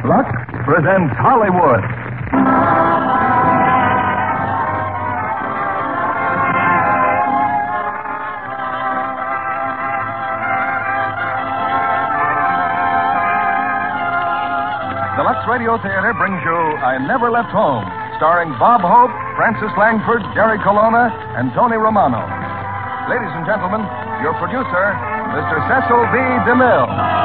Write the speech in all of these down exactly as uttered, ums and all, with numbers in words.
Lux presents Hollywood. The Lux Radio Theater brings you I Never Left Home, starring Bob Hope, Francis Langford, Jerry Colonna, and Tony Romano. Ladies and gentlemen, your producer, Mister Cecil B. DeMille.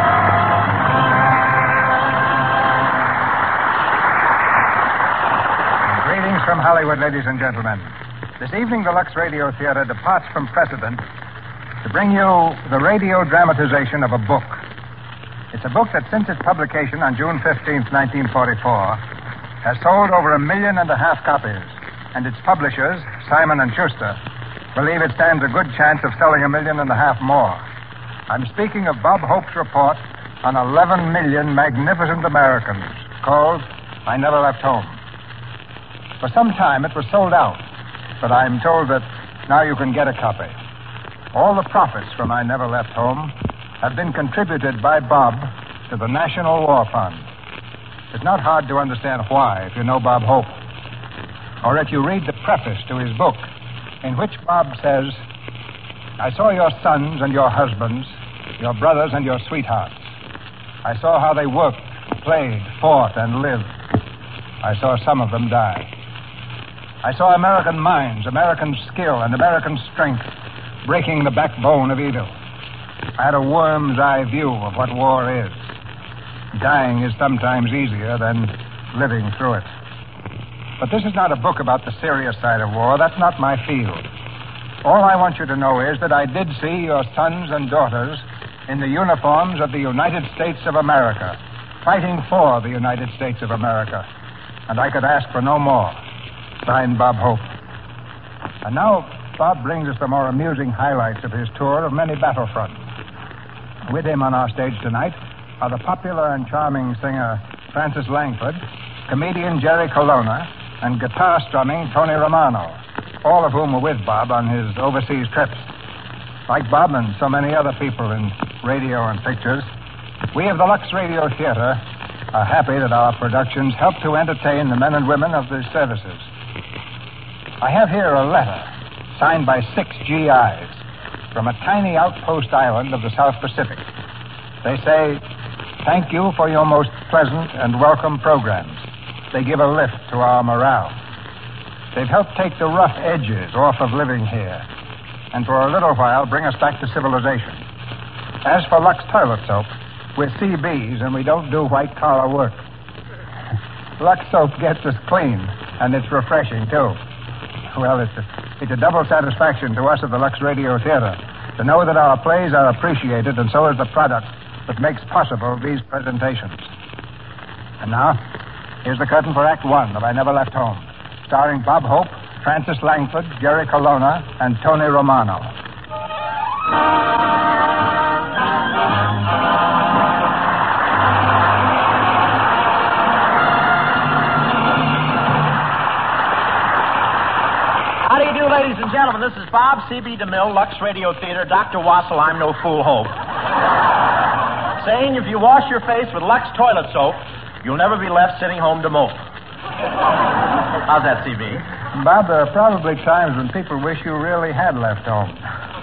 Greetings from Hollywood, ladies and gentlemen. This evening, the Lux Radio Theater departs from precedent to bring you the radio dramatization of a book. It's a book that, since its publication on June fifteenth, nineteen forty-four, has sold over a million and a half copies, and its publishers, Simon and Schuster, believe it stands a good chance of selling a million and a half more. I'm speaking of Bob Hope's report on eleven million magnificent Americans, called I Never Left Home. For some time, it was sold out, but I'm told that now you can get a copy. All the profits from I Never Left Home have been contributed by Bob to the National War Fund. It's not hard to understand why if you know Bob Hope, or if you read the preface to his book, in which Bob says, I saw your sons and your husbands, your brothers and your sweethearts. I saw how they worked, played, fought, and lived. I saw some of them die. I saw American minds, American skill, and American strength breaking the backbone of evil. I had a worm's eye view of what war is. Dying is sometimes easier than living through it. But this is not a book about the serious side of war. That's not my field. All I want you to know is that I did see your sons and daughters in the uniforms of the United States of America, fighting for the United States of America. And I could ask for no more. Signed, Bob Hope. And now, Bob brings us the more amusing highlights of his tour of many battlefronts. With him on our stage tonight are the popular and charming singer Francis Langford, comedian Jerry Colonna, and guitar strumming Tony Romano, all of whom were with Bob on his overseas trips. Like Bob and so many other people in radio and pictures, we of the Lux Radio Theater are happy that our productions help to entertain the men and women of the services. I have here a letter signed by six G Is from a tiny outpost island of the South Pacific. They say, thank you for your most pleasant and welcome programs. They give a lift to our morale. They've helped take the rough edges off of living here, and for a little while bring us back to civilization. As for Lux Toilet Soap, we're C Bs and we don't do white-collar work. Lux Soap gets us clean, and it's refreshing, too. Well, it's a, it's a double satisfaction to us at the Lux Radio Theater to know that our plays are appreciated, and so is the product that makes possible these presentations. And now, here's the curtain for Act One of I Never Left Home, starring Bob Hope, Francis Langford, Jerry Colonna, and Tony Romano. How do you do, ladies and gentlemen? This is Bob C B DeMille, Lux Radio Theater. Doctor Wassel, I'm no fool, Hope. Saying if you wash your face with Lux Toilet Soap, you'll never be left sitting home to mope. How's that, C B? Bob, there are probably times when people wish you really had left home.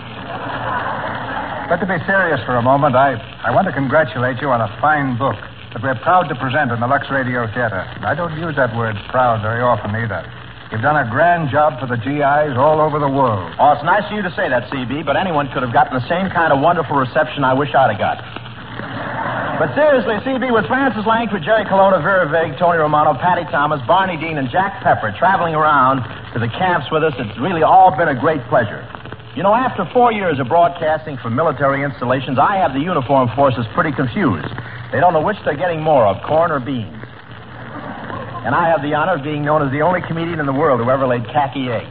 But to be serious for a moment, I, I want to congratulate you on a fine book that we're proud to present in the Lux Radio Theater. I don't use that word proud very often either. You've done a grand job for the G Is all over the world. Oh, it's nice of you to say that, C B, but anyone could have gotten the same kind of wonderful reception I wish I'd have got. But seriously, C B, with Francis Langford, Jerry Colonna, Vera Vig, Tony Romano, Patty Thomas, Barney Dean, and Jack Pepper traveling around to the camps with us, it's really all been a great pleasure. You know, after four years of broadcasting from military installations, I have the uniformed forces pretty confused. They don't know which they're getting more of, corn or beans. And I have the honor of being known as the only comedian in the world who ever laid khaki eggs.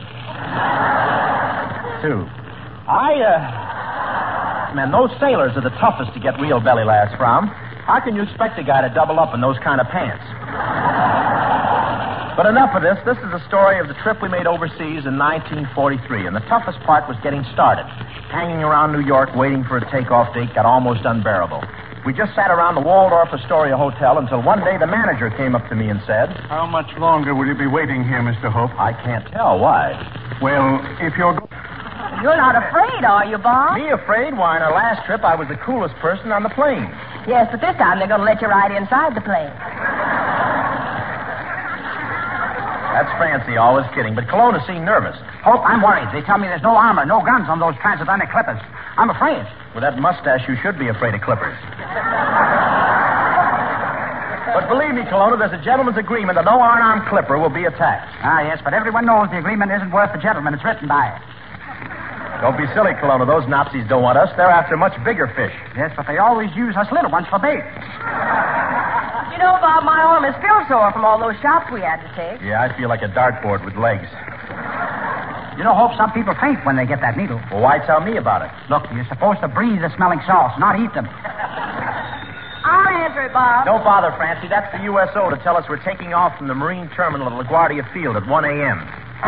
Two. I, uh... Man, those sailors are the toughest to get real belly laughs from. How can you expect a guy to double up in those kind of pants? But enough of this. This is the story of the trip we made overseas in nineteen forty-three, and the toughest part was getting started. Hanging around New York waiting for a takeoff date got almost unbearable. We just sat around the Waldorf Astoria Hotel until one day the manager came up to me and said... How much longer will you be waiting here, Mister Hope? I can't tell. Why? Well, if you're... Go- You're not afraid, are you, Bob? Me afraid? Why, on our last trip, I was the coolest person on the plane. Yes, but this time they're going to let you ride inside the plane. That's fancy, always kidding. But Kelowna seemed nervous. Hope, I'm worried. They tell me there's no armor, no guns on those transatlantic clippers. I'm afraid. With that mustache, you should be afraid of clippers. But believe me, Kelowna, there's a gentleman's agreement that no unarmed clipper will be attacked. Ah, yes, but everyone knows the agreement isn't worth the gentleman it's written by. Don't be silly, Kelowna. Those Nazis don't want us. They're after much bigger fish. Yes, but they always use us little ones for bait. You know, Bob, my arm is still sore from all those shots we had to take. Yeah, I feel like a dartboard with legs. You know, Hope, some people faint when they get that needle. Well, why tell me about it? Look, you're supposed to breathe the smelling salts, not eat them. I'll answer it, Bob. Don't bother, Francie. That's the U S O to tell us we're taking off from the Marine Terminal at LaGuardia Field at one a.m.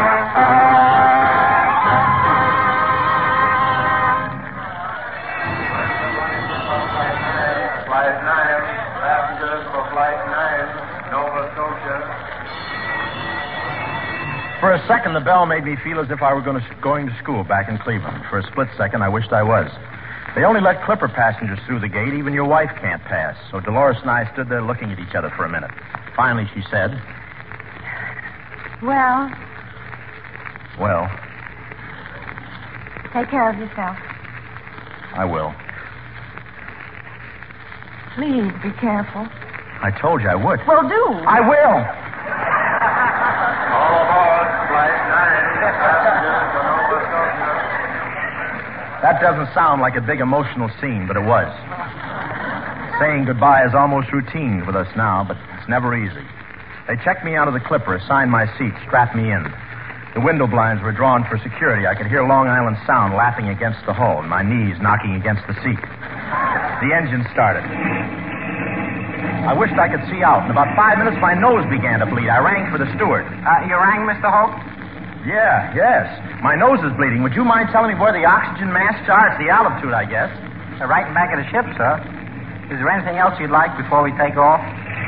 Flight nine, passengers for Flight nine, Nova Scotia. For a second, the bell made me feel as if I were going to, going to school back in Cleveland. For a split second, I wished I was. They only let Clipper passengers through the gate. Even your wife can't pass. So Dolores and I stood there looking at each other for a minute. Finally, she said, Well, well, take care of yourself. I will. Please be careful. I told you I would. Well, do. I will. All aboard, Flight nine, passengers for Nova Scotia. That doesn't sound like a big emotional scene, but it was. Saying goodbye is almost routine with us now, but it's never easy. They checked me out of the Clipper, assigned my seat, strapped me in. The window blinds were drawn for security. I could hear Long Island Sound lapping against the hull, and my knees knocking against the seat. The engine started. I wished I could see out. In about five minutes, my nose began to bleed. I rang for the steward. Uh, you rang, Mister Hope? Yeah, yes. My nose is bleeding. Would you mind telling me where the oxygen masks are? It's the altitude, I guess. They're right in back of the ship, sir. Is there anything else you'd like before we take off?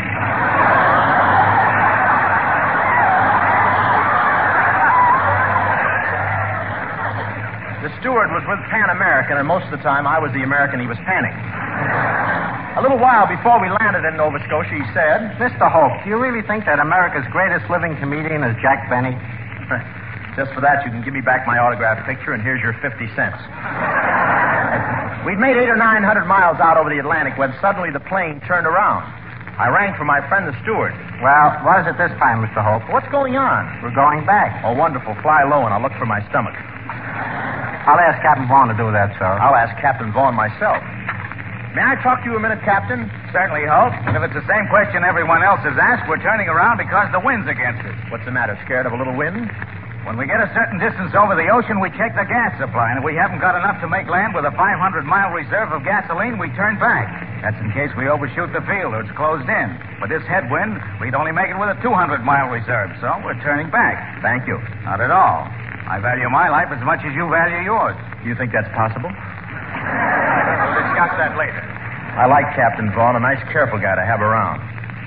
The steward was with Pan American, and most of the time I was the American he was panning. A little while before we landed in Nova Scotia, he said, Mister Hope, do you really think that America's greatest living comedian is Jack Benny? just for that, you can give me back my autographed picture, and here's your fifty cents. We'd made eight or nine hundred miles out over the Atlantic when suddenly the plane turned around. I rang for my friend the steward. Well, what is it this time, Mister Hope? What's going on? We're going back. Oh, wonderful. Fly low, and I'll look for my stomach. I'll ask Captain Vaughn to do that, sir. I'll ask Captain Vaughn myself. May I talk to you a minute, Captain? Certainly, Hope. And if it's the same question everyone else has asked, we're turning around because the wind's against us. What's the matter? Scared of a little wind? When we get a certain distance over the ocean, we check the gas supply. And if we haven't got enough to make land with a five hundred mile reserve of gasoline, we turn back. That's in case we overshoot the field or it's closed in. With this headwind, we'd only make it with a two hundred mile reserve. So we're turning back. Thank you. Not at all. I value my life as much as you value yours. Do you think that's possible? We'll discuss that later. I like Captain Vaughn, a nice, careful guy to have around.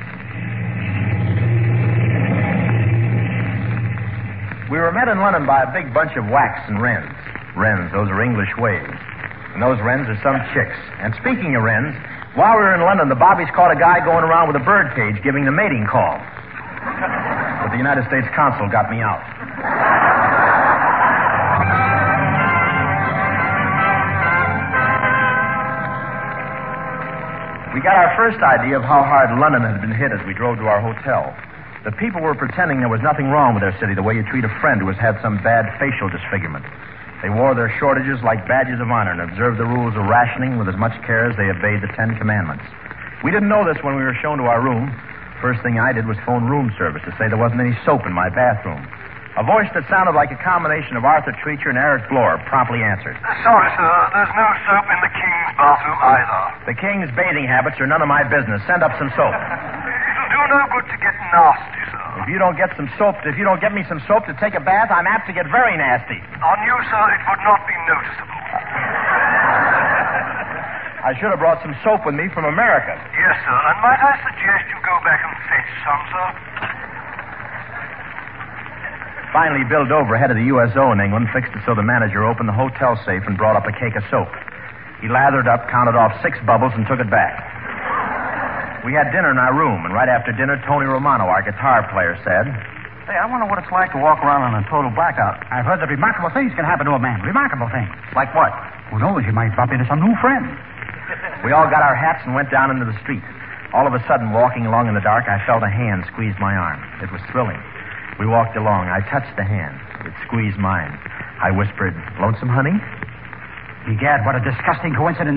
We were met in London by a big bunch of whacks and wrens. Wrens, those are English waves. And those wrens are some chicks. And speaking of wrens, while we were in London, the bobbies caught a guy going around with a bird cage giving the mating call. But the United States consul got me out. We got our first idea of how hard London had been hit as we drove to our hotel. The people were pretending there was nothing wrong with their city, the way you treat a friend who has had some bad facial disfigurement. They wore their shortages like badges of honor and observed the rules of rationing with as much care as they obeyed the Ten Commandments. We didn't know this when we were shown to our room. First thing I did was phone room service to say there wasn't any soap in my bathroom. A voice that sounded like a combination of Arthur Treacher and Eric Bloor promptly answered. Sorry, sir. There's no soap in the King's bathroom either. The King's bathing habits are none of my business. Send up some soap. It'll do no good to get nasty, sir. If you don't get some soap, if you don't get me some soap to take a bath, I'm apt to get very nasty. On you, sir, it would not be noticeable. I should have brought some soap with me from America. Yes, sir. And might I suggest you go back and fetch some, sir? Finally, Bill Dover, head of the U S O in England, fixed it so the manager opened the hotel safe and brought up a cake of soap. He lathered up, counted off six bubbles, and took it back. We had dinner in our room, and right after dinner, Tony Romano, our guitar player, said, Hey, I wonder what it's like to walk around on a total blackout. I've heard that remarkable things can happen to a man. Remarkable things. Like what? Who knows? You might bump into some new friend. We all got our hats and went down into the street. All of a sudden, walking along in the dark, I felt a hand squeeze my arm. It was thrilling. We walked along. I touched the hand. It squeezed mine. I whispered, Lonesome, honey? Egad, what a disgusting coincidence.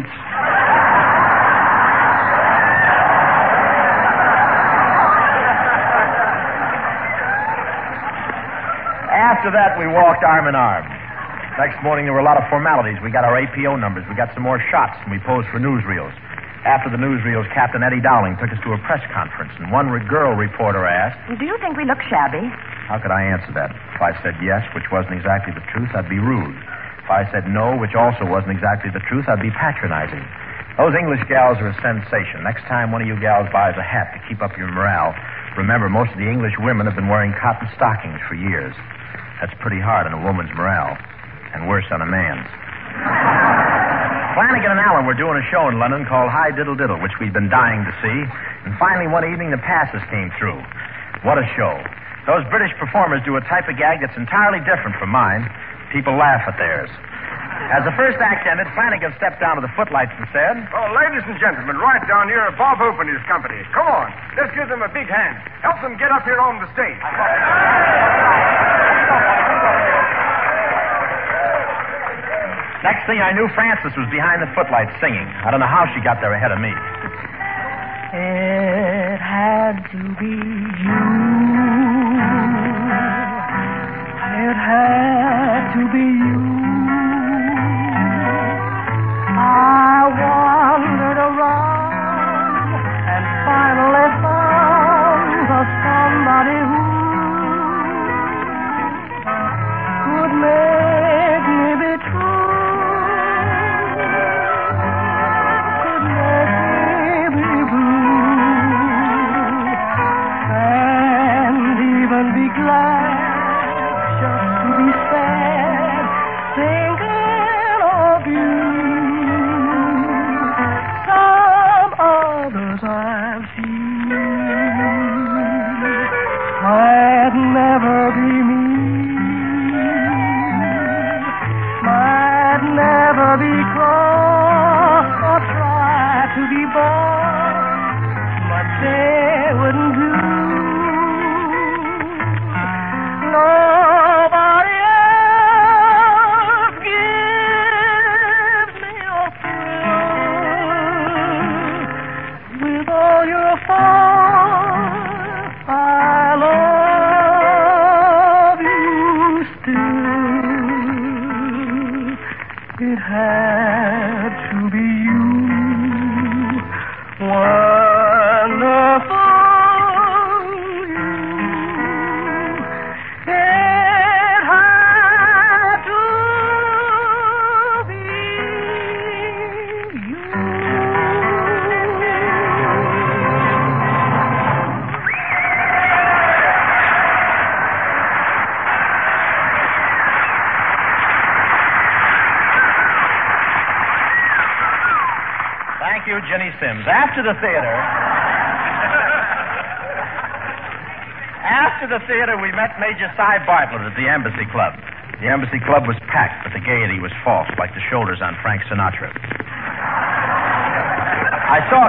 After that, we walked arm in arm. Next morning, there were a lot of formalities. We got our A P O numbers. We got some more shots, and we posed for newsreels. After the newsreels, Captain Eddie Dowling took us to a press conference, and one re- girl reporter asked, Do you think we look shabby? How could I answer that? If I said yes, which wasn't exactly the truth, I'd be rude. If I said no, which also wasn't exactly the truth, I'd be patronizing. Those English gals are a sensation. Next time one of you gals buys a hat to keep up your morale, remember, most of the English women have been wearing cotton stockings for years. That's pretty hard on a woman's morale, and worse on a man's. Flanagan and Allen were doing a show in London called High Diddle Diddle, which we'd been dying to see. And finally, one evening, the passes came through. What a show. Those British performers do a type of gag that's entirely different from mine. People laugh at theirs. As the first act ended, Flanagan stepped down to the footlights and said, Oh, ladies and gentlemen, right down here are Bob Hope and his company. Come on, let's give them a big hand. Help them get up here on the stage. Next thing I knew, Frances was behind the footlights singing. I don't know how she got there ahead of me. It had to be you. It had to be you. I wandered around and finally found the somebody who could make me be true. Jenny Sims. After the theater... After the theater, we met Major Cy Bartlett at the Embassy Club. The Embassy Club was packed, but the gaiety was false, like the shoulders on Frank Sinatra. I saw...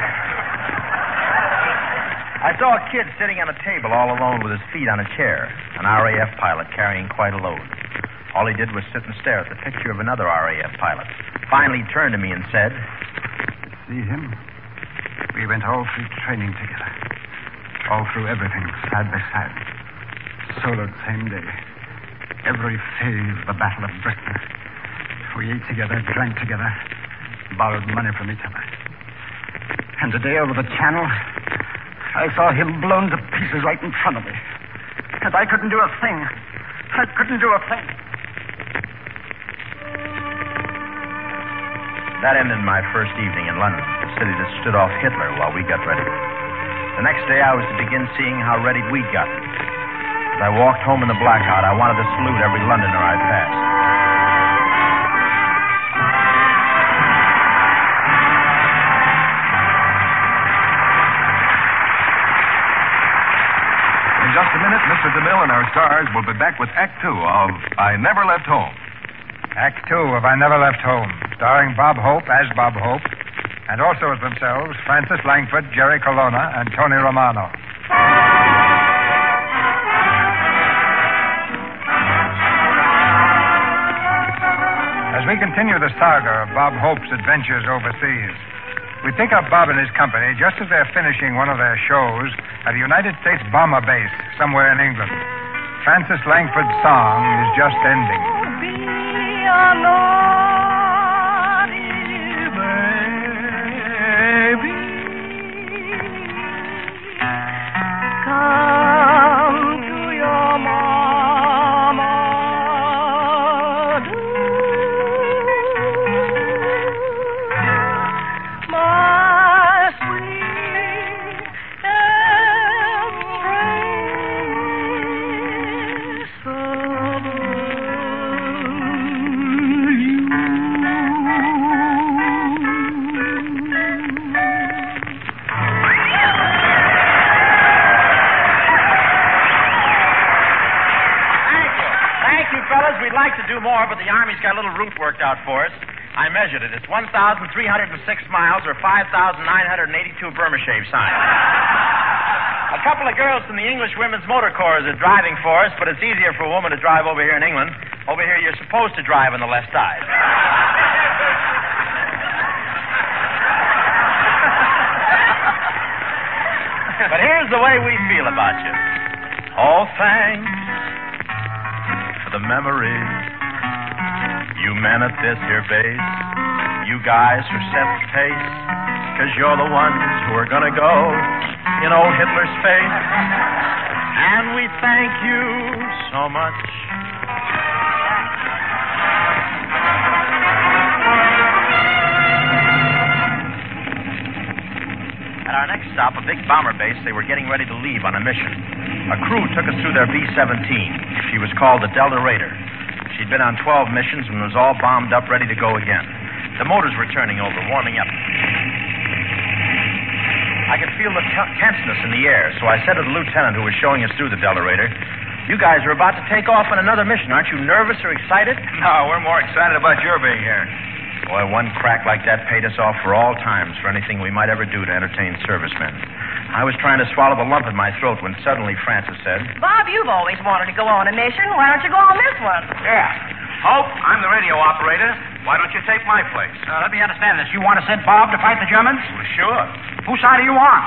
I saw a kid sitting on a table all alone with his feet on a chair, an R A F pilot carrying quite a load. All he did was sit and stare at the picture of another R A F pilot. Finally, he turned to me and said... See him? We went all through training together. All through everything, side by side. Soloed same day. Every phase of the Battle of Britain. We ate together, drank together, borrowed money from each other. And today, over the channel, I saw him blown to pieces right in front of me. And I couldn't do a thing. I couldn't do a thing. That ended my first evening in London, the city that stood off Hitler while we got ready. The next day, I was to begin seeing how ready we'd gotten. As I walked home in the blackout, I wanted to salute every Londoner I passed. In just a minute, Mister DeMille and our stars will be back with Act Two of I Never Left Home. Act Two of I Never Left Home, starring Bob Hope as Bob Hope, and also as themselves, Francis Langford, Jerry Colonna, and Tony Romano. As we continue the saga of Bob Hope's adventures overseas, we pick up Bob and his company just as they're finishing one of their shows at a United States bomber base somewhere in England. Francis Langford's song is just ending. Be a naughty baby. Come to your mama. Do. My sweet embrace of fellas, we'd like to do more, but the Army's got a little route worked out for us. I measured it. It's one thousand three hundred six miles, or five thousand nine hundred eighty-two Burma shave signs. A couple of girls from the English Women's Motor Corps are driving for us, but it's easier for a woman to drive over here in England. Over here, you're supposed to drive on the left side. But here's the way we feel about you. All thanks for the memories. You men at this here base, you guys who set the pace, because you're the ones who are going to go in old Hitler's face. And we thank you so much. At our next stop, a big bomber base, they were getting ready to leave on a mission. A crew took us through their B seventeen. She was called the Delta Raider. She'd been on twelve missions and was all bombed up, ready to go again. The motors were turning over, warming up. I could feel the t- tenseness in the air, so I said to the lieutenant who was showing us through the Delta Raider, "You guys are about to take off on another mission. Aren't you nervous or excited?" No, we're more excited about your being here. Boy, one crack like that paid us off for all times for anything we might ever do to entertain servicemen. I was trying to swallow the lump in my throat when suddenly Francis said, Bob, you've always wanted to go on a mission. Why don't you go on this one? Yeah. Hope, I'm the radio operator. Why don't you take my place? Uh, let me understand this. You want to send Bob to fight the Germans? Well, sure. Whose side are you on?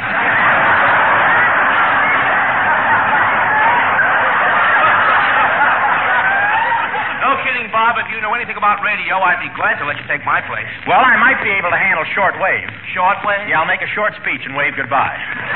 No kidding, Bob. If you know anything about radio, I'd be glad to let you take my place. "Well, I might be able to handle short wave." Short wave? Yeah, I'll make a short speech and wave goodbye.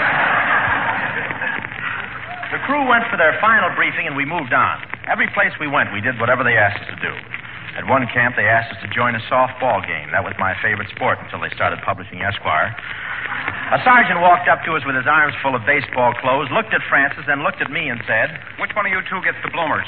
The crew went for their final briefing, and we moved on. Every place we went, we did whatever they asked us to do. At one camp, they asked us to join a softball game. That was my favorite sport until they started publishing Esquire. A sergeant walked up to us with his arms full of baseball clothes, looked at Francis, then looked at me and said, Which one of you two gets the bloomers?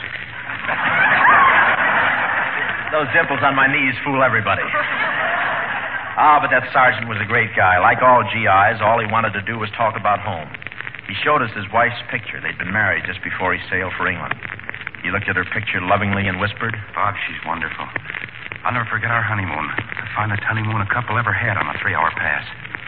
Those dimples on my knees fool everybody. Ah, but that sergeant was a great guy. Like all G Is, all he wanted to do was talk about home. He showed us his wife's picture. They'd been married just before he sailed for England. He looked at her picture lovingly and whispered, Bob, she's wonderful. I'll never forget our honeymoon. The finest honeymoon a couple ever had on a three-hour pass.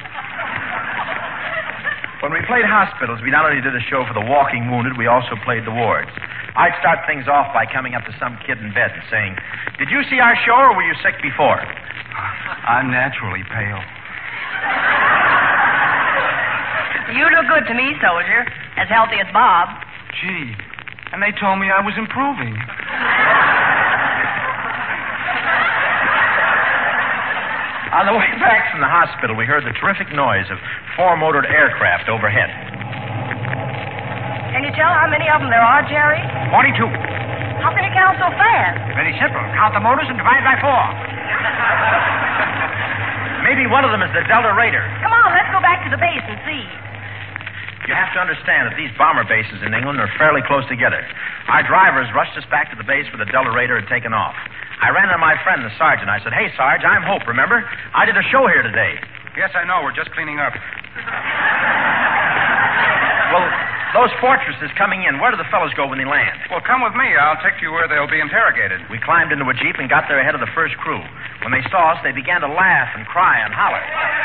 When we played hospitals, we not only did a show for the walking wounded, we also played the wards. I'd start things off by coming up to some kid in bed and saying, "Did you see our show, or were you sick before?" I'm naturally pale. You look good to me, soldier. As healthy as Bob. Gee, and they told me I was improving. On the way back from the hospital, we heard the terrific noise of four-motored aircraft overhead. Can you tell how many of them there are, Jerry? forty-two. How can you count so fast? Very simple. Count the motors and divide by four. Maybe one of them is the Delta Raider. Come on, let's go back to the base and see. You have to understand that these bomber bases in England are fairly close together. Our drivers rushed us back to the base where the Delta Raider had taken off. I ran into my friend, the sergeant. I said, "Hey, Sarge, I'm Hope, remember? I did a show here today." Yes, I know. We're just cleaning up. Well, those fortresses coming in, where do the fellows go when they land? Well, come with me. I'll take you where they'll be interrogated. We climbed into a jeep and got there ahead of the first crew. When they saw us, they began to laugh and cry and holler.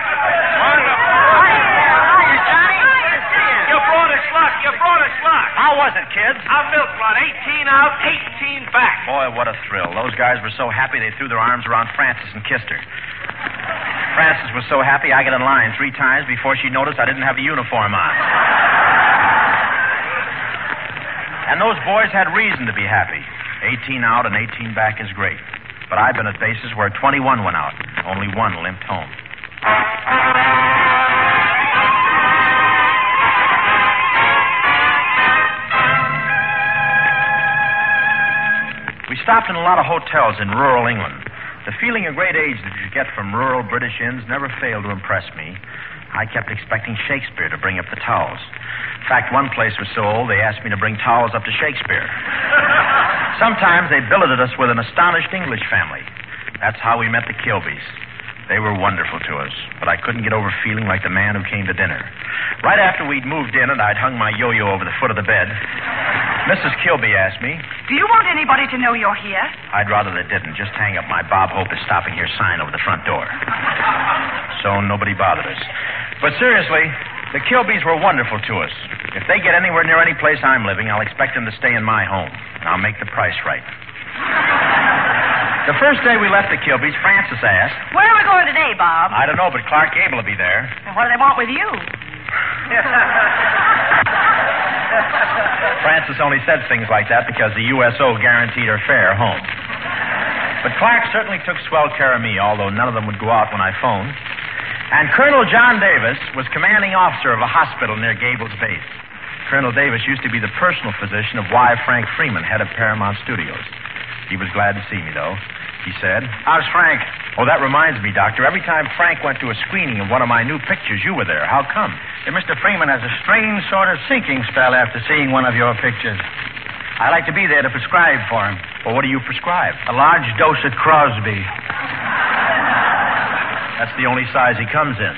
You brought us luck. You brought us luck. How was it, kids? Our milk run, eighteen out, eighteen back. Boy, what a thrill. Those guys were so happy they threw their arms around Frances and kissed her. Frances was so happy I got in line three times before she noticed I didn't have a uniform on. And those boys had reason to be happy. eighteen out and eighteen back is great. But I've been at bases where twenty-one went out. Only one limped home. We stopped in a lot of hotels in rural England. The feeling of great age that you get from rural British inns never failed to impress me. I kept expecting Shakespeare to bring up the towels. In fact, one place was so old they asked me to bring towels up to Shakespeare. Sometimes they billeted us with an astonished English family. That's how we met the Kilbys. They were wonderful to us, but I couldn't get over feeling like the man who came to dinner. Right after we'd moved in and I'd hung my yo-yo over the foot of the bed, Missus Kilby asked me, Do you want anybody to know you're here? I'd rather they didn't. Just hang up my Bob Hope is stopping here sign over the front door. So nobody bothered us. But seriously, the Kilbys were wonderful to us. If they get anywhere near any place I'm living, I'll expect them to stay in my home, and I'll make the price right. The first day we left the Kilbys, Frances asked, Where are we going today, Bob? I don't know, but Clark Gable will be there. And what do they want with you? Frances only said things like that because the U S O guaranteed her fare home. But Clark certainly took swell care of me, although none of them would go out when I phoned. And Colonel John Davis was commanding officer of a hospital near Gable's base. Colonel Davis used to be the personal physician of Y. Frank Freeman, head of Paramount Studios. He was glad to see me, though. He said, How's Frank? Oh, that reminds me, Doctor. Every time Frank went to a screening of one of my new pictures, you were there. How come? Hey, Mister Freeman has a strange sort of sinking spell after seeing one of your pictures. I like to be there to prescribe for him. Well, what do you prescribe? A large dose of Crosby. That's the only size he comes in.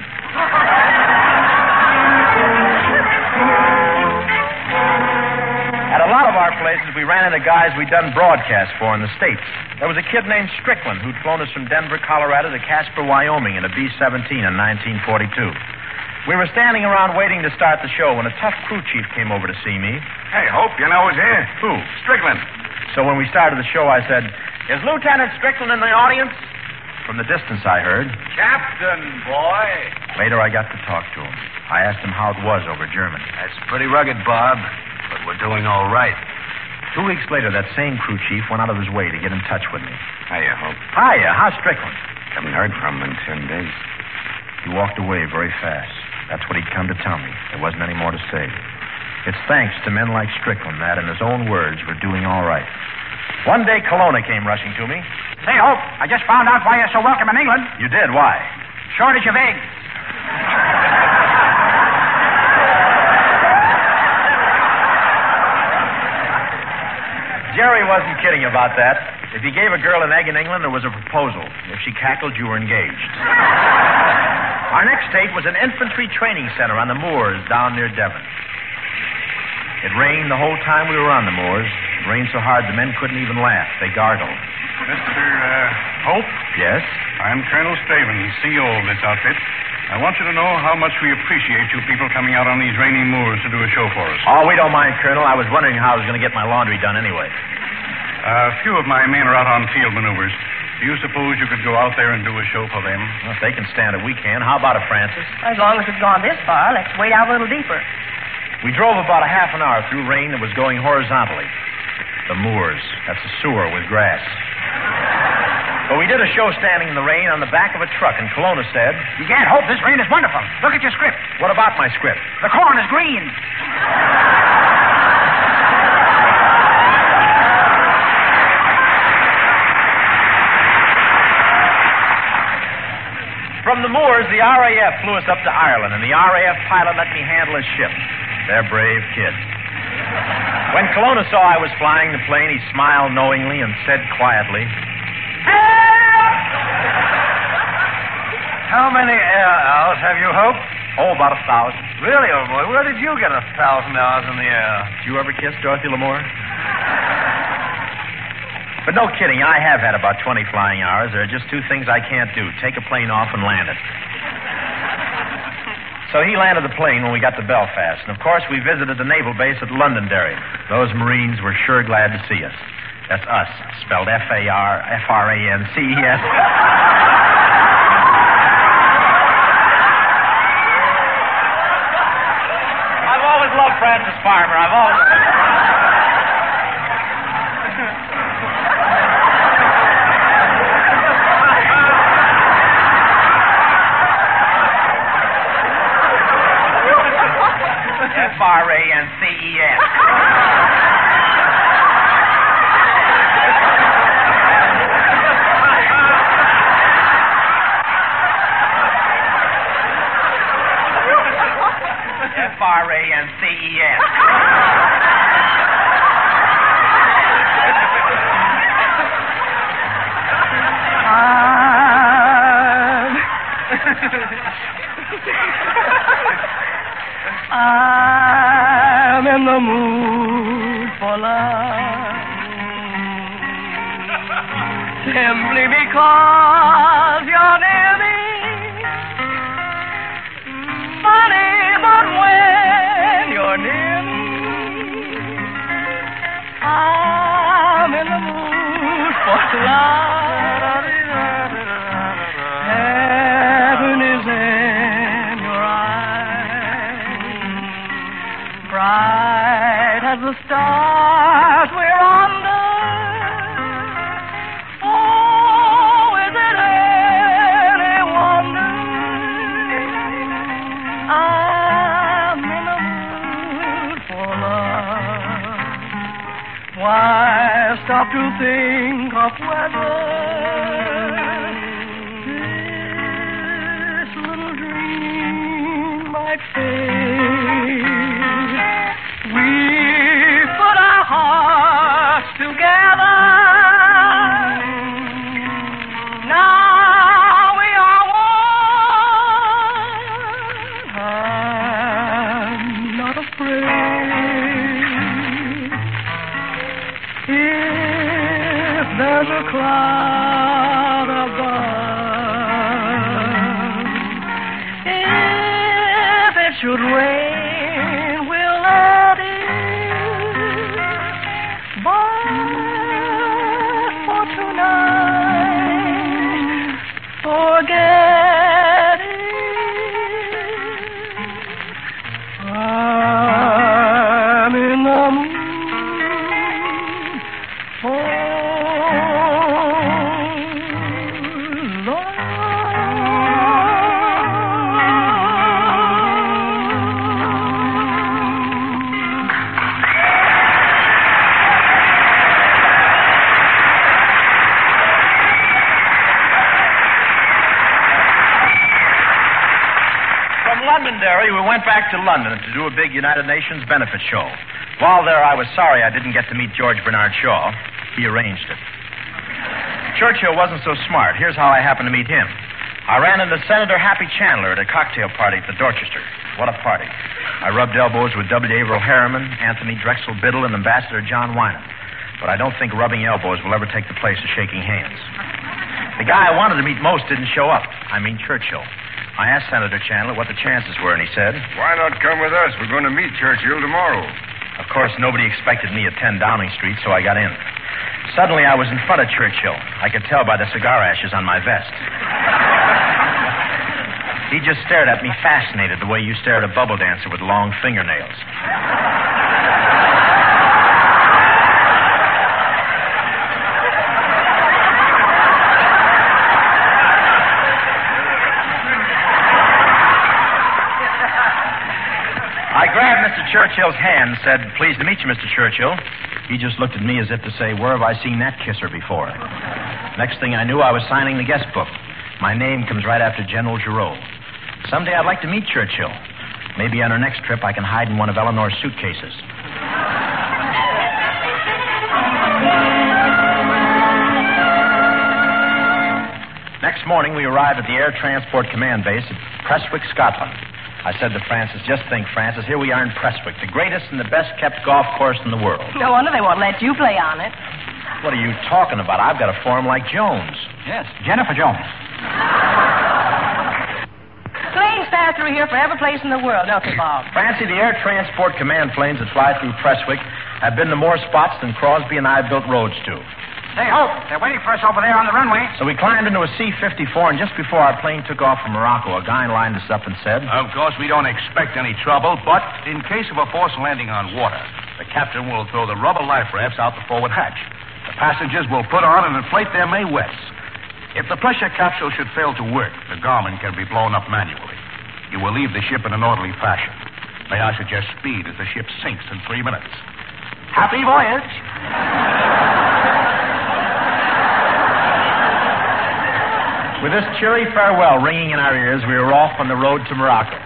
At a lot of our places, we ran into guys we'd done broadcasts for in the States. There was a kid named Strickland who'd flown us from Denver, Colorado to Casper, Wyoming in a B seventeen in nineteen forty-two. We were standing around waiting to start the show when a tough crew chief came over to see me. Hey, Hope, you know who's here? Who? Strickland. So when we started the show, I said, Is Lieutenant Strickland in the audience? From the distance, I heard. Captain, boy. Later, I got to talk to him. I asked him how it was over Germany. That's pretty rugged, Bob, but we're doing all right. Two weeks later, that same crew chief went out of his way to get in touch with me. Hiya, Hope. Hiya, how's Strickland? Haven't heard from him in ten days. He walked away very fast. That's what he'd come to tell me. There wasn't any more to say. It's thanks to men like Strickland that, in his own words, we're doing all right. One day, Kelowna came rushing to me. Say, Hope, I just found out why you're so welcome in England. You did? Why? Shortage of eggs. Jerry wasn't kidding about that. If you gave a girl an egg in England, there was a proposal. If she cackled, you were engaged. Our next date was an infantry training center on the moors down near Devon. It rained the whole time we were on the moors. It rained so hard the men couldn't even laugh. They gargled. Mister Uh, Hope? Yes? I'm Colonel Straven, C O of this outfit. I want you to know how much we appreciate you people coming out on these rainy moors to do a show for us. Oh, we don't mind, Colonel. I was wondering how I was going to get my laundry done anyway. Uh, a few of my men are out on field maneuvers. Do you suppose you could go out there and do a show for them? Well, if they can stand it, we can. How about it, Francis? As long as we've gone this far, let's wade out a little deeper. We drove about a half an hour through rain that was going horizontally. The moors. That's a sewer with grass. But we did a show standing in the rain on the back of a truck, and Kelowna said, You can't hope. This rain is wonderful. Look at your script. What about my script? The corn is green. from the Moors, the R A F flew us up to Ireland, and the R A F pilot let me handle his ship. They're brave kids. When Colonna saw I was flying the plane, he smiled knowingly and said quietly, How many air hours have you, Hope? oh, about a thousand. Really, old boy? Where did you get a thousand hours in the air? Did you ever kiss Dorothy Lamour? But no kidding, I have had about twenty flying hours. There are just two things I can't do. Take a plane off and land it. So he landed the plane when we got to Belfast. And, of course, we visited the naval base at Londonderry. Those Marines were sure glad to see us. That's us, spelled F A R F R A N C E S. I've always loved Francis Farmer. I've always... F R A N C E S. F R A N C E S. I'm in the mood for love, simply because you're near me. Funny, but when you're near me, I'm in the mood for love. Heaven is in your eyes, bright as the stars we're under. Oh, is it any wonder I'm in the mood for love? Why stop to think of whether this little dream might fade? We put our hearts together. Now we are one. I'm not afraid. If there's a cloud above, if it should rain, we'll let it. But for tonight, forget it. I'm in the mood for love. From Londonderry, we went back to London to do a big United Nations benefit show. While there, I was sorry I didn't get to meet George Bernard Shaw. He arranged it. Churchill wasn't so smart. Here's how I happened to meet him. I ran into Senator Happy Chandler at a cocktail party at the Dorchester. What a party. I rubbed elbows with W. Averill Harriman, Anthony Drexel Biddle, and Ambassador John Wyman. But I don't think rubbing elbows will ever take the place of shaking hands. The guy I wanted to meet most didn't show up. I mean Churchill. I asked Senator Chandler what the chances were, and he said, Why not come with us? We're going to meet Churchill tomorrow. Of course, nobody expected me at ten Downing Street, so I got in. Suddenly, I was in front of Churchill. I could tell by the cigar ashes on my vest. He just stared at me, fascinated, the way you stare at a bubble dancer with long fingernails. I grabbed Mister Churchill's hand and said, Pleased to meet you, Mister Churchill. He just looked at me as if to say, Where have I seen that kisser before? Next thing I knew, I was signing the guest book. My name comes right after General Giraud. Someday I'd like to meet Churchill. Maybe on our next trip I can hide in one of Eleanor's suitcases. Next morning, we arrived at the Air Transport Command Base at Prestwick, Scotland. I said to Francis, just think, Francis, here we are in Prestwick, the greatest and the best-kept golf course in the world. No wonder they won't let you play on it. What are you talking about? I've got a form like Jones. Yes, Jennifer Jones. Planes fly through here for every place in the world, don't they, Bob? Francie, the Air Transport Command planes that fly through Prestwick have been to more spots than Crosby and I built roads to. Hey, Hope, they're waiting for us over there on the runway. So we climbed into a C fifty-four, and just before our plane took off from Morocco, a guy lined us up and said... Of course, we don't expect any trouble, but in case of a forced landing on water, the captain will throw the rubber life rafts out the forward hatch. The passengers will put on and inflate their Mae Wets. If the pressure capsule should fail to work, the Garmin can be blown up manually. You will leave the ship in an orderly fashion. May I suggest speed as the ship sinks in three minutes. Happy voyage! With this cheery farewell ringing in our ears, we were off on the road to Morocco.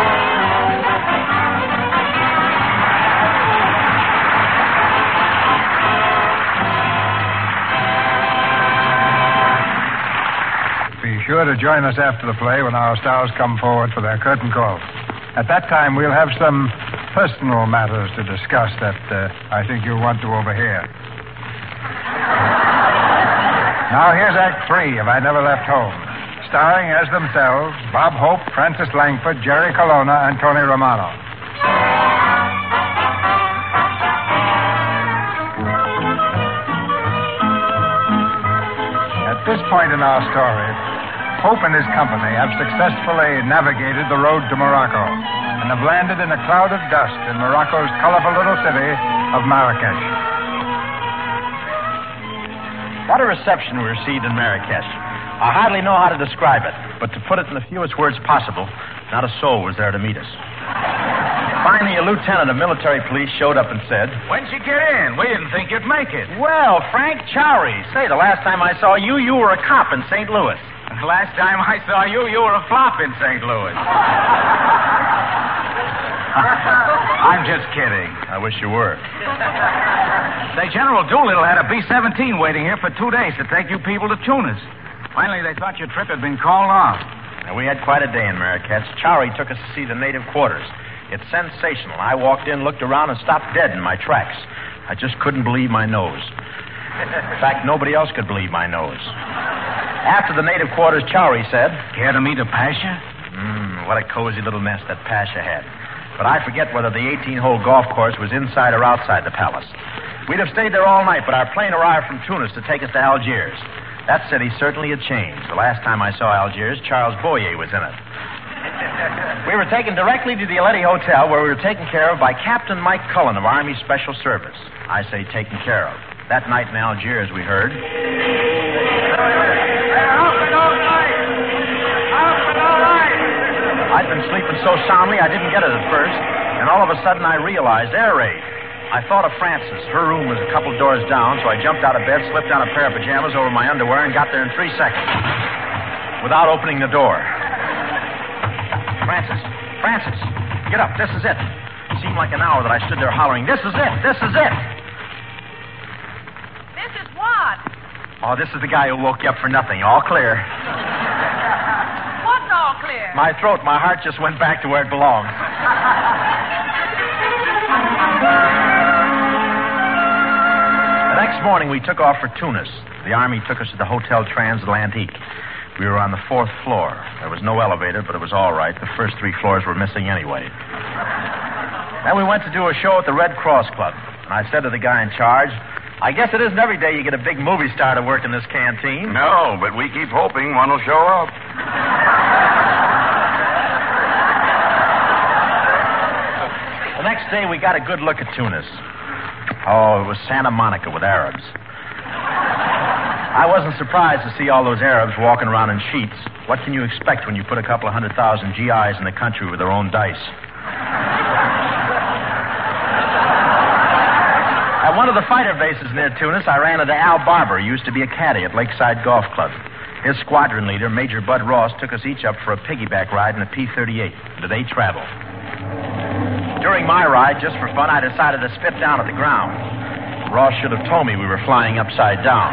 Be sure to join us after the play when our stars come forward for their curtain call. At that time, we'll have some personal matters to discuss that uh, I think you'll want to overhear. Now, here's Act Three of I Never Left Home, starring as themselves Bob Hope, Francis Langford, Jerry Colonna, and Tony Romano. At this point in our story, Hope and his company have successfully navigated the road to Morocco and have landed in a cloud of dust in Morocco's colorful little city of Marrakesh. What a reception we received in Marrakesh. I hardly know how to describe it, but to put it in the fewest words possible, not a soul was there to meet us. Finally, a lieutenant of military police showed up and said, When'd you get in? We didn't think you'd make it. Well, Frank Chowry. Say, the last time I saw you, you were a cop in Saint Louis. Last time I saw you, you were a flop in Saint Louis. I'm just kidding. I wish you were. Say, General Doolittle had a B seventeen waiting here for two days to take you people to Tunis. Finally, they thought your trip had been called off. Now, we had quite a day in Marrakesh. Chowry took us to see the native quarters. It's sensational. I walked in, looked around, and stopped dead in my tracks. I just couldn't believe my nose. In fact, nobody else could believe my nose. After the native quarters, Chowry said, Care to meet a Pasha? Mmm, what a cozy little nest that Pasha had. But I forget whether the eighteen-hole golf course was inside or outside the palace. We'd have stayed there all night, but our plane arrived from Tunis to take us to Algiers. That city certainly had changed. The last time I saw Algiers, Charles Boyer was in it. We were taken directly to the Aletti Hotel, where we were taken care of by Captain Mike Cullen of Army Special Service. I say taken care of. That night in Algiers, we heard... I'd been sleeping so soundly I didn't get it at first, and all of a sudden I realized air raid. I thought of Frances. Her room was a couple doors down, so I jumped out of bed, slipped on a pair of pajamas over my underwear, and got there in three seconds without opening the door. Frances, Frances, get up. This is it. It seemed like an hour that I stood there hollering, this is it, this is it. This is what? Oh, this is the guy who woke you up for nothing. All clear. What's all clear? My throat, my heart just went back to where it belongs. The next morning, we took off for Tunis. The Army took us to the Hotel Transatlantique. We were on the fourth floor. There was no elevator, but it was all right. The first three floors were missing anyway. Then we went to do a show at the Red Cross Club. And I said to the guy in charge, I guess it isn't every day you get a big movie star to work in this canteen. No, but we keep hoping one will show up. The next day, we got a good look at Tunis. Oh, it was Santa Monica with Arabs. I wasn't surprised to see all those Arabs walking around in sheets. What can you expect when you put a couple of hundred thousand G Is in the country with their own dice? At one of the fighter bases near Tunis, I ran into Al Barber, who used to be a caddy at Lakeside Golf Club. His squadron leader, Major Bud Ross, took us each up for a piggyback ride in a P thirty-eight. Today travel. During my ride, just for fun, I decided to spit down at the ground. Ross should have told me we were flying upside down.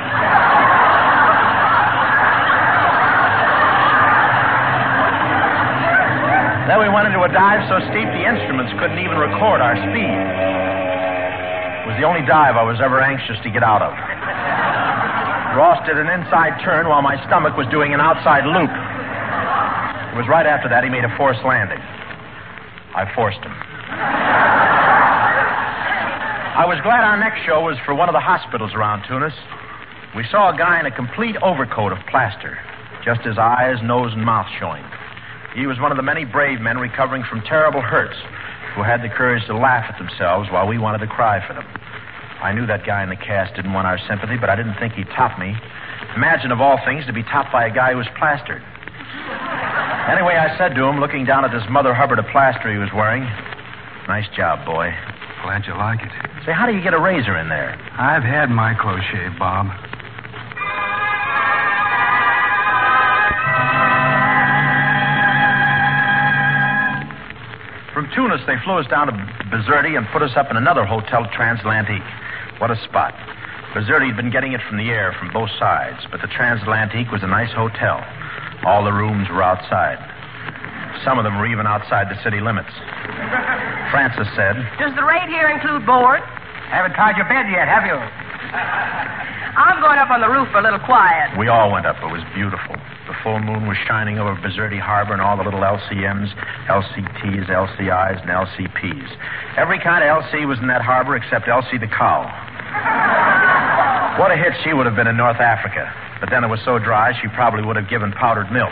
Then we went into a dive so steep the instruments couldn't even record our speed. It was the only dive I was ever anxious to get out of. Ross did an inside turn while my stomach was doing an outside loop. It was right after that he made a forced landing. I forced him. I was glad our next show was for one of the hospitals around Tunis. We saw a guy in a complete overcoat of plaster, just his eyes, nose, and mouth showing. He was one of the many brave men recovering from terrible hurts who had the courage to laugh at themselves while we wanted to cry for them. I knew that guy in the cast didn't want our sympathy, but I didn't think he'd top me. Imagine, of all things, to be topped by a guy who was plastered. Anyway, I said to him, looking down at this Mother Hubbard of plaster he was wearing, "Nice job, boy." Glad you like it. Say, how do you get a razor in there? I've had my close shave, Bob. From Tunis, they flew us down to Bizerti and put us up in another hotel, Transatlantique. What a spot. Bizerti had been getting it from the air from both sides, but the Transatlantique was a nice hotel. All the rooms were outside. Some of them were even outside the city limits. Francis said, "Does the rate here include board?" Haven't tied your bed yet, have you? I'm going up on the roof for a little quiet. We all went up. It was beautiful. The full moon was shining over Bizerti Harbor and all the little L C Ms, L C Ts, L C Is, and L C Ps. Every kind of L C was in that harbor except Elsie the cow. What a hit she would have been in North Africa. But then it was so dry, she probably would have given powdered milk.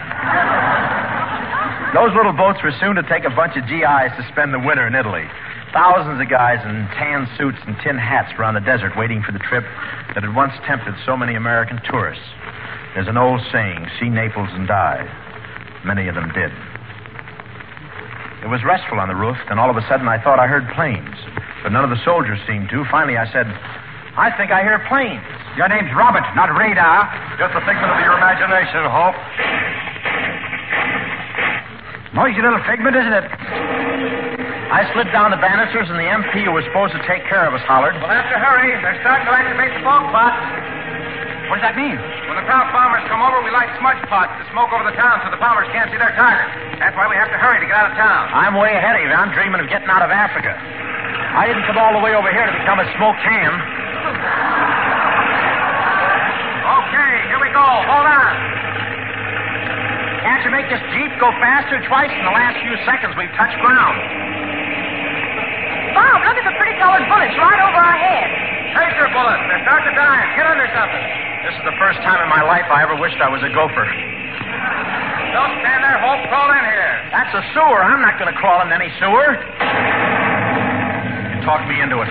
Those little boats were soon to take a bunch of G Is to spend the winter in Italy. Thousands of guys in tan suits and tin hats were on the desert waiting for the trip that had once tempted so many American tourists. There's an old saying, see Naples and die. Many of them did. It was restful on the roof, then all of a sudden I thought I heard planes. But none of the soldiers seemed to. Finally I said, "I think I hear planes." Your name's Robert, not Radar. Just a figment of your imagination, Hope. Noisy little figment, isn't it? I slid down the banisters, and the M P who was supposed to take care of us hollered, We'll have to hurry. They're starting to activate the fog pots. What does that mean? When the Kraut bombers come over, we light smudge pots to smoke over the town so the bombers can't see their target. That's why we have to hurry to get out of town. I'm way ahead of you. I'm dreaming of getting out of Africa. I didn't come all the way over here to become a smoked ham. Okay, here we go. Hold on. Can't you make this Jeep go faster? Twice in the last few seconds we've touched ground. Bob, look at the pretty colored bullets right over our heads. Tracer bullets. They're starting to dive. Get under something. This is the first time in my life I ever wished I was a gopher. Don't stand there, Hope. Crawl in here. That's a sewer. I'm not going to crawl in any sewer. You talked me into it.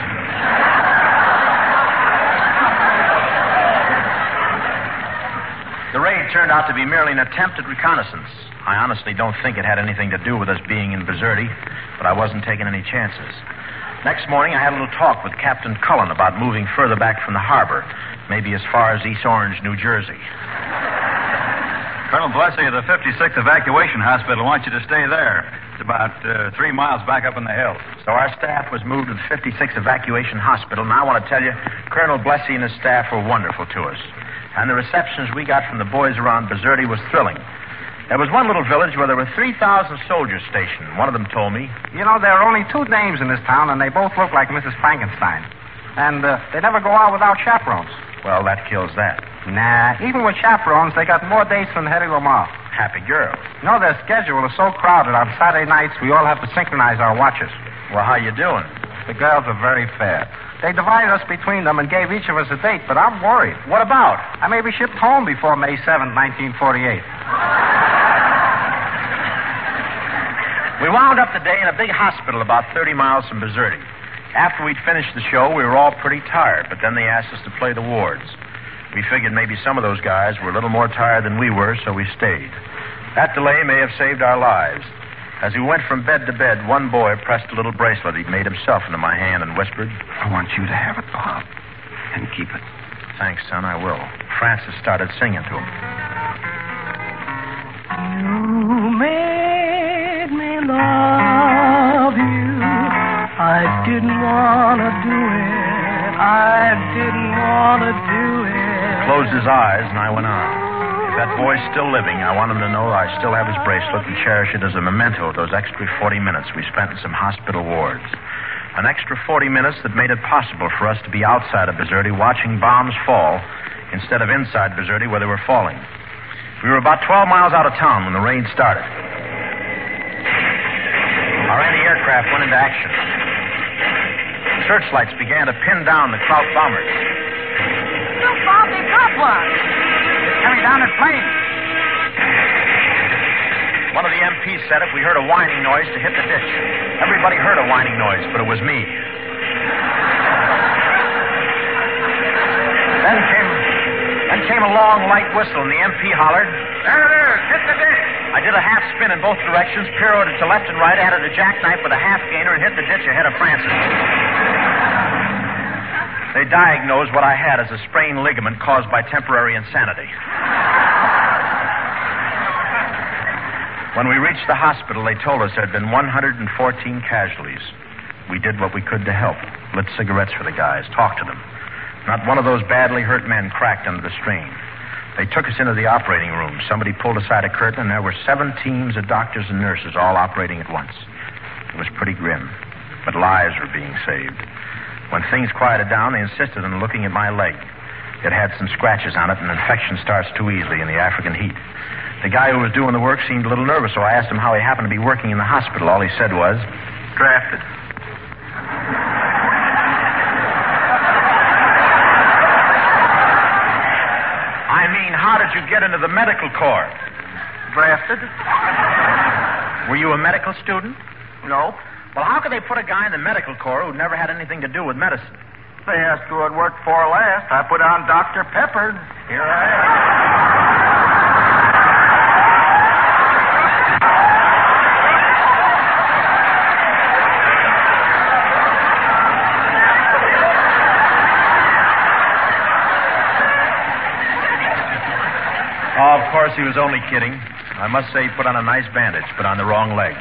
The raid turned out to be merely an attempt at reconnaissance. I honestly don't think it had anything to do with us being in Bizerti, but I wasn't taking any chances. Next morning, I had a little talk with Captain Cullen about moving further back from the harbor, maybe as far as East Orange, New Jersey. Colonel Blessy of the fifty-sixth Evacuation Hospital wants you to stay there. It's about uh, three miles back up in the hills. So our staff was moved to the fifty-sixth Evacuation Hospital, and I want to tell you, Colonel Blessy and his staff were wonderful to us. And the receptions we got from the boys around Bizerti was thrilling. There was one little village where there were three thousand soldiers stationed. One of them told me, You know, there are only two names in this town, and they both look like Missus Frankenstein. And uh, they never go out without chaperones. well, that kills that. Nah, even with chaperones, they got more dates than Hetty Lamar. Happy girl. You know, their schedule is so crowded on Saturday nights, we all have to synchronize our watches. Well, how you doing? The girls are very fair. They divided us between them and gave each of us a date, but I'm worried. What about? I may be shipped home before May seventh, nineteen forty-eight. We wound up the day in a big hospital about thirty miles from Bizerti. After we'd finished the show, we were all pretty tired, but then they asked us to play the wards. We figured maybe some of those guys were a little more tired than we were, so we stayed. That delay may have saved our lives. As we went from bed to bed, one boy pressed a little bracelet he'd made himself into my hand and whispered, I want you to have it, Bob, and keep it. Thanks, son, I will. Francis started singing to him. made me love you. I didn't want to do it. I didn't want to do it. He closed his eyes, and I went on. If that boy's still living, I want him to know I still have his bracelet and cherish it as a memento of those extra forty minutes we spent in some hospital wards. An extra forty minutes that made it possible for us to be outside of Bizerti watching bombs fall instead of inside Bizerti where they were falling. We were about twelve miles out of town when the rain started. Our anti-aircraft went into action. Searchlights began to pin down the Kraut bombers. Look, Bob, they got one. It's coming down in flames. One of the M Ps said if we heard a whining noise to hit the ditch. Everybody heard a whining noise, but it was me. Then came, then came a long, light whistle, and the M P hollered, There it is. Hit the ditch. I did a half spin in both directions, pirouetted to left and right, added a jackknife with a half gainer, and hit the ditch ahead of Francis. They diagnosed what I had as a sprained ligament caused by temporary insanity. When we reached the hospital, they told us there had been one hundred fourteen casualties. We did what we could to help. Lit cigarettes for the guys, talked to them. Not one of those badly hurt men cracked under the strain. They took us into the operating room. Somebody pulled aside a curtain, and there were seven teams of doctors and nurses all operating at once. It was pretty grim, but lives were being saved. When things quieted down, they insisted on looking at my leg. It had some scratches on it, and infection starts too easily in the African heat. The guy who was doing the work seemed a little nervous, so I asked him how he happened to be working in the hospital. All he said was, drafted. I mean, how did you get into the medical corps? Drafted? Were you a medical student? No. Well, how could they put a guy in the medical corps who never had anything to do with medicine? They asked who I'd worked for last. I put on Doctor Pepper. Here I am. Oh, of course, he was only kidding. I must say he put on a nice bandage, but on the wrong leg.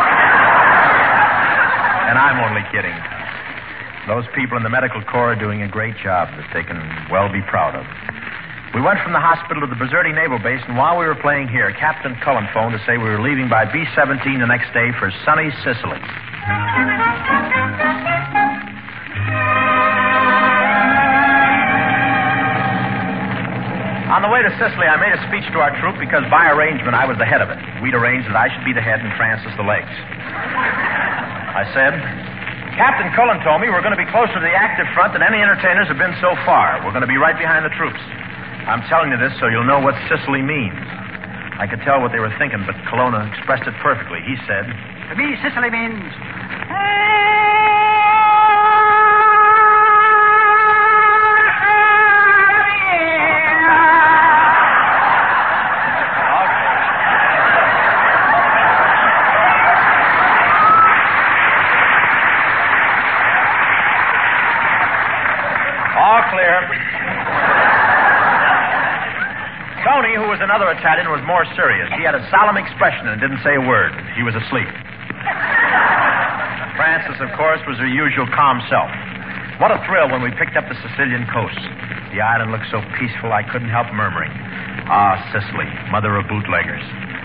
And I'm only kidding. Those people in the medical corps are doing a great job that they can well be proud of. We went from the hospital to the Bizerti Naval Base, and while we were playing here, Captain Cullen phoned to say we were leaving by B seventeen the next day for sunny Sicily. On the way to Sicily, I made a speech to our troop because by arrangement I was the head of it. We'd arranged that I should be the head and Francis the legs. I said, Captain Cullen told me we're going to be closer to the active front than any entertainers have been so far. We're going to be right behind the troops. I'm telling you this so you'll know what Sicily means. I could tell what they were thinking, but Colonna expressed it perfectly. He said, To me, Sicily means... Tony, who was another Italian, was more serious. He had a solemn expression and didn't say a word. He was asleep. Francis, of course, was her usual calm self. What a thrill when we picked up the Sicilian coast. The island looked so peaceful I couldn't help murmuring, Ah, Sicily, mother of bootleggers.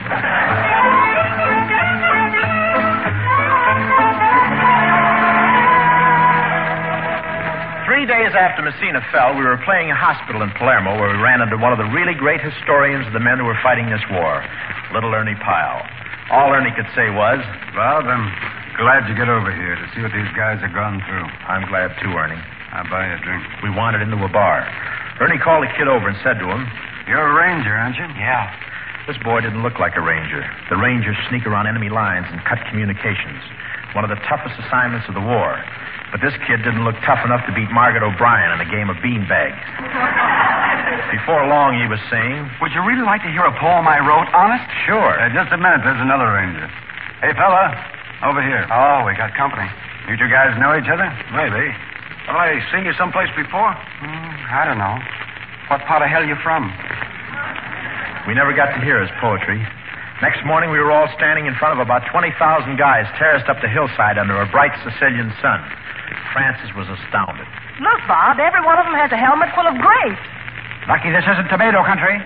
Three days after Messina fell, we were playing a hospital in Palermo where we ran into one of the really great historians of the men who were fighting this war, little Ernie Pyle. All Ernie could say was, Bob, I'm glad you get over here to see what these guys have gone through. I'm glad too, Ernie. I'll buy you a drink. We wandered into a bar. Ernie called the kid over and said to him, You're a ranger, aren't you? Yeah. This boy didn't look like a ranger. The rangers sneak around enemy lines and cut communications. One of the toughest assignments of the war. But this kid didn't look tough enough to beat Margaret O'Brien in a game of beanbag. Before long, he was saying, Would you really like to hear a poem I wrote, honest? Sure. Uh, just a minute, there's another ranger. Hey, fella, over here. Oh, we got company. You two guys know each other? Maybe. Have I seen you someplace before? Mm, I don't know. What part of hell you from? We never got to hear his poetry. Next morning, we were all standing in front of about twenty thousand guys terraced up the hillside under a bright Sicilian sun. Francis was astounded. Look, Bob, every one of them has a helmet full of grapes. Lucky this isn't tomato country.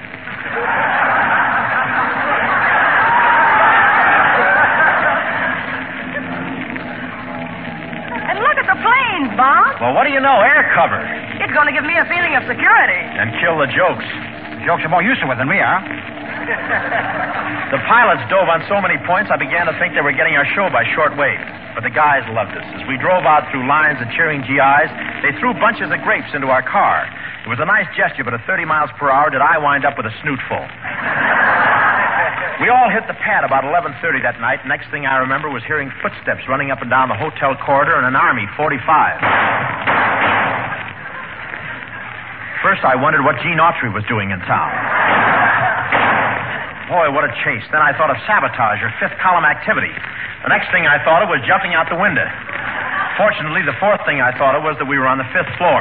And look at the planes, Bob. Well, what do you know? Air cover. It's going to give me a feeling of security. And kill the jokes. Jokes are more used to it than we are. The pilots dove on so many points, I began to think they were getting our show by shortwave. But the guys loved us. As we drove out through lines of cheering G Is, they threw bunches of grapes into our car. It was a nice gesture, but at thirty miles per hour did I wind up with a snootful. We all hit the pad about eleven thirty that night. Next thing I remember was hearing footsteps running up and down the hotel corridor and an Army forty-five. First, I wondered what Gene Autry was doing in town. Boy, what a chase. Then I thought of sabotage or fifth column activity. The next thing I thought of was jumping out the window. Fortunately, the fourth thing I thought of was that we were on the fifth floor.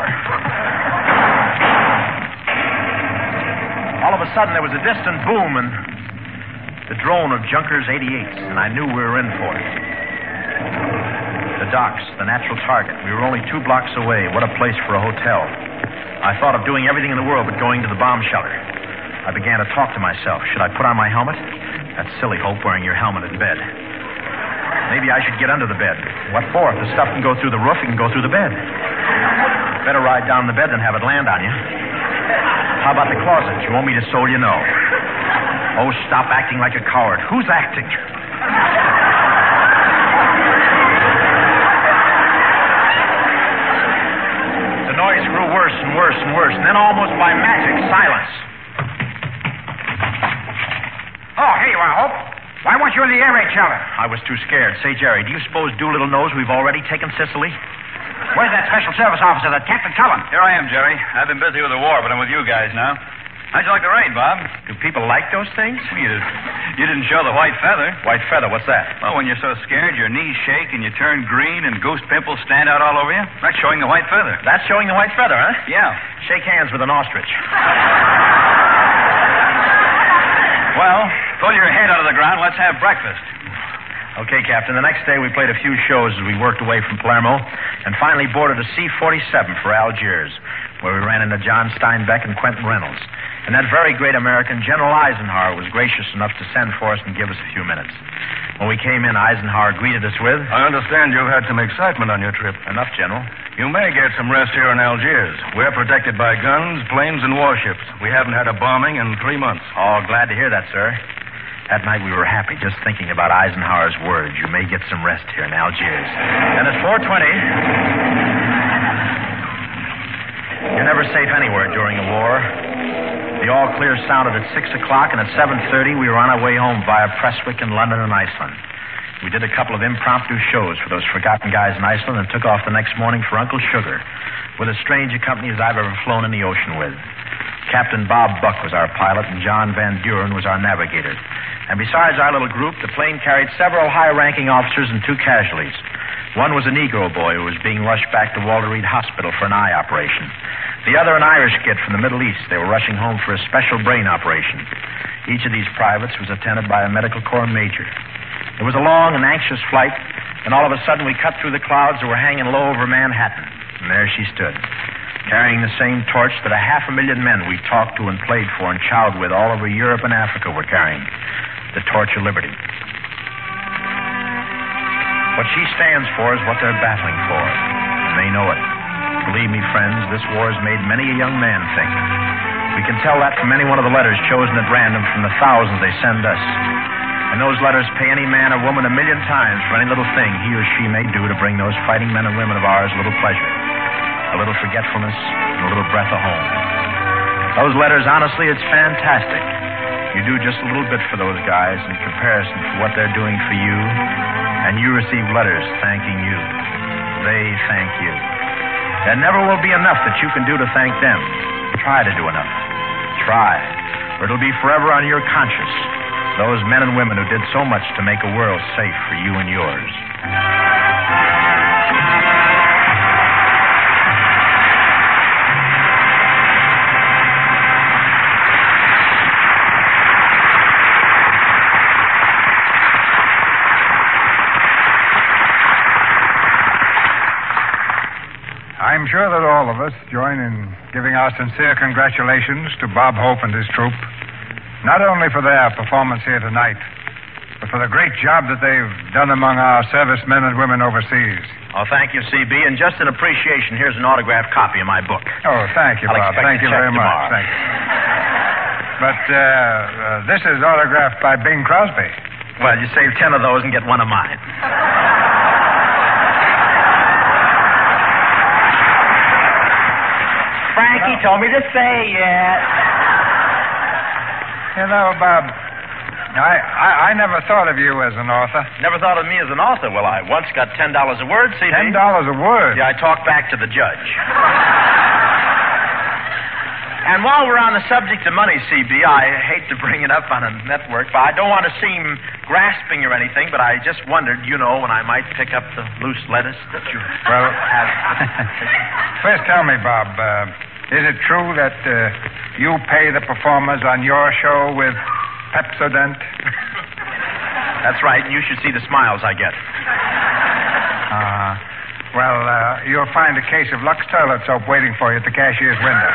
All of a sudden, there was a distant boom and the drone of Junkers eighty-eights, and I knew we were in for it. The docks, the natural target. We were only two blocks away. What a place for a hotel. I thought of doing everything in the world but going to the bomb shelter. I began to talk to myself. Should I put on my helmet? That's silly, Hope, wearing your helmet in bed. Maybe I should get under the bed. What for? If the stuff can go through the roof, it can go through the bed. Better ride down the bed than have it land on you. How about the closet? You want me to soul you? No. Oh, stop acting like a coward. Who's acting? The noise grew worse and worse and worse, and then almost by magic, silence. Oh, here you are, Hope. Why weren't you in the air raid shelter? I was too scared. Say, Jerry, do you suppose Doolittle knows we've already taken Sicily? Where's that special service officer, that Captain Cullen? Here I am, Jerry. I've been busy with the war, but I'm with you guys now. How'd you like the raid, Bob? Do people like those things? You, you didn't show the white feather. White feather, what's that? Well, when you're so scared, your knees shake and you turn green and ghost pimples stand out all over you. That's showing the white feather. That's showing the white feather, huh? Yeah. Shake hands with an ostrich. Well, pull your head out of the ground. Let's have breakfast. Okay, Captain. The next day we played a few shows as we worked away from Palermo and finally boarded a C forty-seven for Algiers, where we ran into John Steinbeck and Quentin Reynolds. And that very great American, General Eisenhower, was gracious enough to send for us and give us a few minutes. When we came in, Eisenhower greeted us with... I understand you've had some excitement on your trip. Enough, General. You may get some rest here in Algiers. We're protected by guns, planes, and warships. We haven't had a bombing in three months. Oh, glad to hear that, sir. That night we were happy just thinking about Eisenhower's words. You may get some rest here in Algiers. And at four twenty... You're never safe anywhere during a war. The all-clear sounded at six o'clock, and at seven thirty we were on our way home via Prestwick and London and Iceland. We did a couple of impromptu shows for those forgotten guys in Iceland and took off the next morning for Uncle Sugar, with as strange a company as I've ever flown in the ocean with. Captain Bob Buck was our pilot, and John Van Buren was our navigator. And besides our little group, the plane carried several high-ranking officers and two casualties. One was a Negro boy who was being rushed back to Walter Reed Hospital for an eye operation. The other, an Irish kid from the Middle East. They were rushing home for a special brain operation. Each of these privates was attended by a medical corps major. It was a long and anxious flight, and all of a sudden we cut through the clouds that were hanging low over Manhattan. And there she stood, carrying the same torch that a half a million men we talked to and played for and chowed with all over Europe and Africa were carrying. The torch of liberty. What she stands for is what they're battling for, and they know it. Believe me, friends, this war has made many a young man think. We can tell that from any one of the letters chosen at random from the thousands they send us. And those letters pay any man or woman a million times for any little thing he or she may do to bring those fighting men and women of ours a little pleasure, a little forgetfulness, and a little breath of home. Those letters, honestly, it's fantastic. You do just a little bit for those guys in comparison for what they're doing for you, and you receive letters thanking you. They thank you. There never will be enough that you can do to thank them. Try to do enough. Try. Or it'll be forever on your conscience. Those men and women who did so much to make a world safe for you and yours. I'm sure that all of us join in giving our sincere congratulations to Bob Hope and his troupe, not only for their performance here tonight, but for the great job that they've done among our servicemen and women overseas. Oh, thank you, C B. And just in appreciation, here's an autographed copy of my book. Oh, thank you, I'll Bob. expect Thank a you check very tomorrow. much. Thank you. But uh, uh, this is autographed by Bing Crosby. Well, you save ten of those and get one of mine. Frankie told me to say it. You know, Bob, I, I, I never thought of you as an author. Never thought of me as an author. Well, I once got ten dollars a word, C B. Ten dollars a word? Yeah, I talked back to the judge. And while we're on the subject of money, C B, I hate to bring it up on a network, but I don't want to seem grasping or anything, but I just wondered, you know, when I might pick up the loose lettuce that you Well, have. First tell me, Bob, uh, is it true that uh, you pay the performers on your show with Pepsodent? That's right, and you should see the smiles I get. Uh, well, uh, you'll find a case of Lux toilet soap waiting for you at the cashier's window.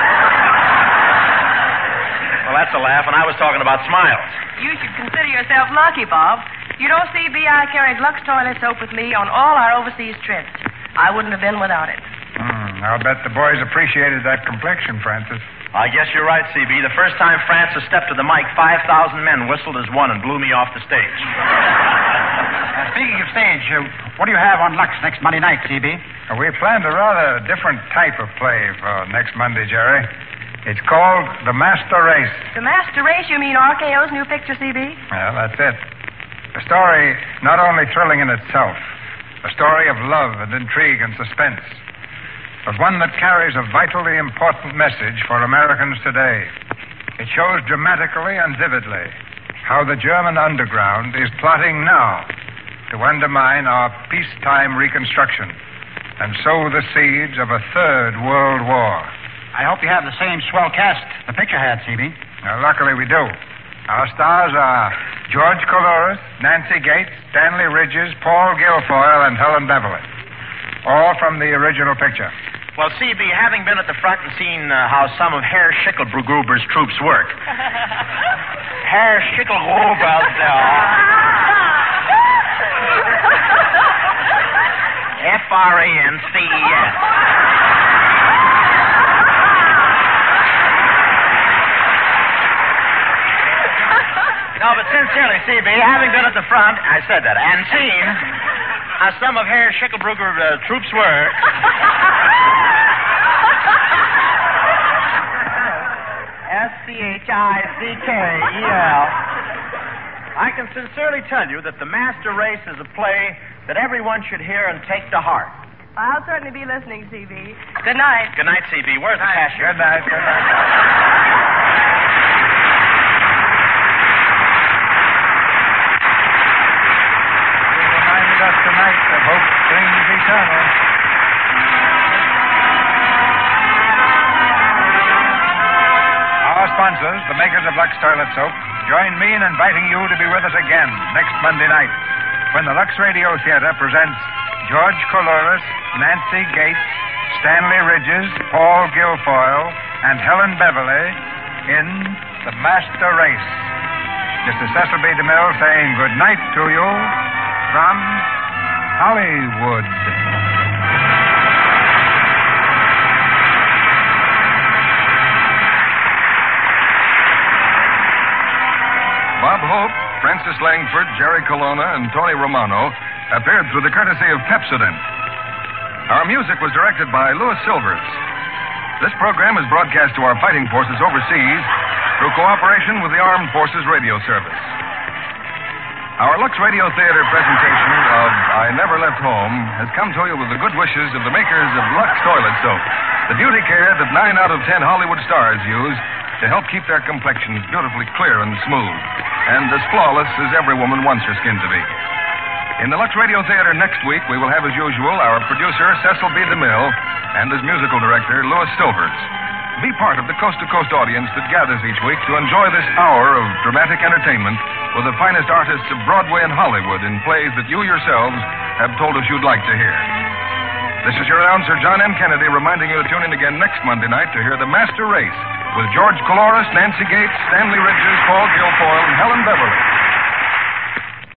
Well, that's a laugh, and I was talking about smiles. You should consider yourself lucky, Bob. You know, C B, I carried Lux toilet soap with me on all our overseas trips. I wouldn't have been without it. Hmm, I'll bet the boys appreciated that complexion, Francis. I guess you're right, C B. The first time Francis stepped to the mic, five thousand men whistled as one and blew me off the stage. Uh, speaking of stage, uh, what do you have on Lux next Monday night, C B? Uh, we planned a rather different type of play for next Monday, Jerry. It's called The Master Race. The Master Race, you mean R K O's new picture, C B? Well, that's it. A story not only thrilling in itself, a story of love and intrigue and suspense, but one that carries a vitally important message for Americans today. It shows dramatically and vividly how the German underground is plotting now to undermine our peacetime reconstruction and sow the seeds of a third world war. I hope you have the same swell cast the picture had, C B. Now, luckily we do. Our stars are George Coulouris, Nancy Gates, Stanley Ridges, Paul Guilfoyle, and Helen Beverly. All from the original picture. Well, C B, having been at the front and seen uh, how some of Herr Schicklgruber's troops work. Herr Schicklgruber. F R A N C E S. No, but sincerely, C B, having been at the front, I said that, and seen how some of Herr Schicklgruber's uh, troops work. S C H I C K E L. I can sincerely tell you that The Master Race is a play that everyone should hear and take to heart. I'll certainly be listening, C B. Good night. Good night, C B. Where's the cashier? Good night. Good night. You reminded us tonight of hope springs eternal. Our sponsors, the makers of Lux Toilet Soap, join me in inviting you to be with us again next Monday night when the Lux Radio Theater presents George Coulouris, Nancy Gates, Stanley Ridges, Paul Guilfoyle, and Helen Beverly in The Master Race. This is Cecil B. DeMille saying good night to you from Hollywood. Bob Hope, Francis Langford, Jerry Colonna, and Tony Romano appeared through the courtesy of Pepsodent. Our music was directed by Louis Silvers. This program is broadcast to our fighting forces overseas through cooperation with the Armed Forces Radio Service. Our Lux Radio Theater presentation of I Never Left Home has come to you with the good wishes of the makers of Lux Toilet Soap, the beauty care that nine out of ten Hollywood stars use to help keep their complexions beautifully clear and smooth, and as flawless as every woman wants her skin to be. In the Lux Radio Theater next week, we will have, as usual, our producer, Cecil B. DeMille, and his musical director, Louis Silvers. Be part of the coast-to-coast audience that gathers each week to enjoy this hour of dramatic entertainment with the finest artists of Broadway and Hollywood in plays that you yourselves have told us you'd like to hear. This is your announcer, John M. Kennedy, reminding you to tune in again next Monday night to hear the Master Race with George Coloris, Nancy Gates, Stanley Richards, Paul Guilfoyle, and Helen Beverly.